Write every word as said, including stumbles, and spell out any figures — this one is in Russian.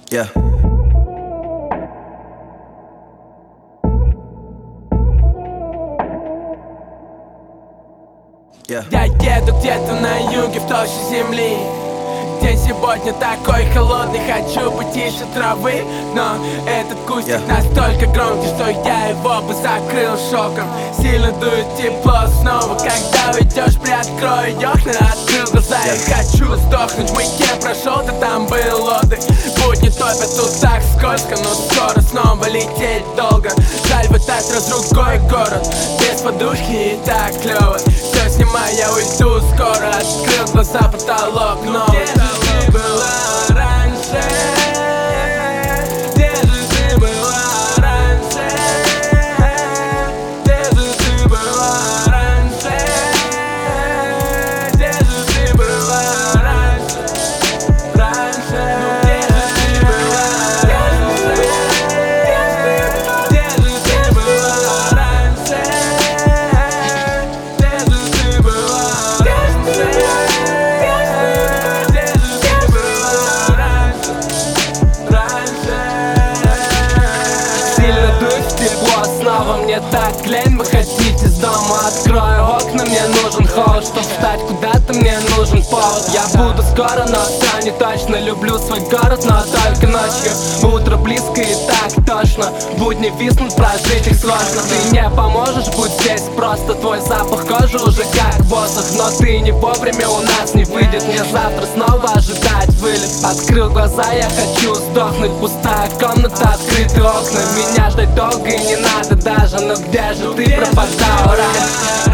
Yeah. Yeah. Я еду где-то на юге в толще земли. День сегодня такой холодный, хочу потише травы. Но этот кустик yeah. настолько громкий, что я его бы закрыл шоком. Сильно дует тепло снова, когда уйдешь, приоткрою окна. Открыл глаза yeah. и хочу сдохнуть. Уикенд прошел, да там был отдых. Будни топят, тут так скользко, но скоро снова лететь долго. Жаль, вот так другой город, без подушки и так клёво. Все снимаю, я уйду скоро. Открыл глаза, потолок новый. Где же ты была раньше? Где же ты была раньше? Где же ты была раньше? Где же ты была раньше? Раньше. Где же ты была раньше? Где же ты была раньше? Где же ты была раньше? Снова мне так лень выходить из дома. Открою окна, мне нужен холод. Чтоб встать куда-то, мне нужен повод. Я буду скоро, но сам не точно. Люблю свой город, но только ночью. Утро близко и так точно. Будни виснут, прожить их сложно. Ты не поможешь, будь здесь просто. Твой запах кожи уже как воздух. Но ты не вовремя, у нас не выйдет. Мне завтра снова ожидать вылет. Открыл глаза, я хочу сдохнуть. Пустая комната, открытые окна. Меня ждать долго и не надо даже, но где же ты пропадал раньше?